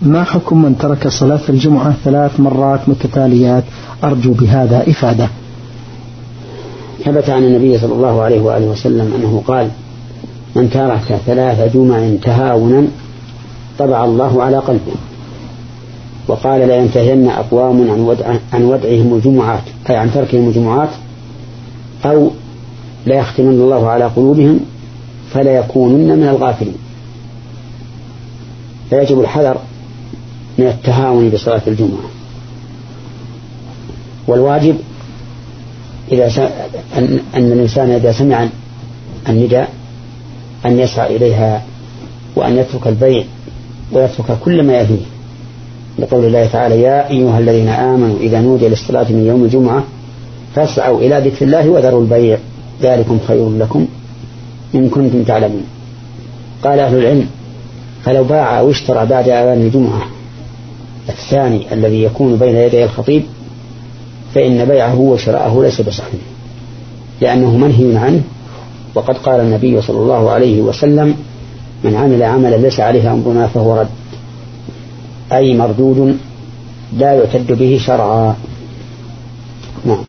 ما حكم من ترك صلاة الجمعة 3 مرات متتاليات؟ أرجو بهذا إفادة. ثبت عن النبي صلى الله عليه وآله وسلم أنه قال: من ترك 3 جمع تهاونا طبع الله على قلبه. وقال: لا ينتهين أقوام عن ودعهم الجمعات، أي عن تركهم الجمعات، أو لا يختمن الله على قلوبهم فلا يكونن من الغافلين. فيجب الحذر من التهاون بصلاة الجمعة. والواجب أن الإنسان إذا سمع النداء أن يسعى إليها، وأن يترك البيع ويترك كل ما يليه، لقول الله تعالى: يا أيها الذين آمنوا إذا نودي للصلاة من يوم الجمعة فاسعوا إلى ذكر الله وذروا البيع ذلكم خير لكم إن كنتم تعلمون. قال أهل العلم: فلو باع أو اشترى بعد أذان الجمعة الثاني الذي يكون بين يدي الخطيب فإن بيعه وشراءه ليس بصحيح، لأنه منهي عنه. وقد قال النبي صلى الله عليه وسلم: من عمل عملا ليس عليه أمرنا فهو رد، أي مردود لا يعتد به شرعا.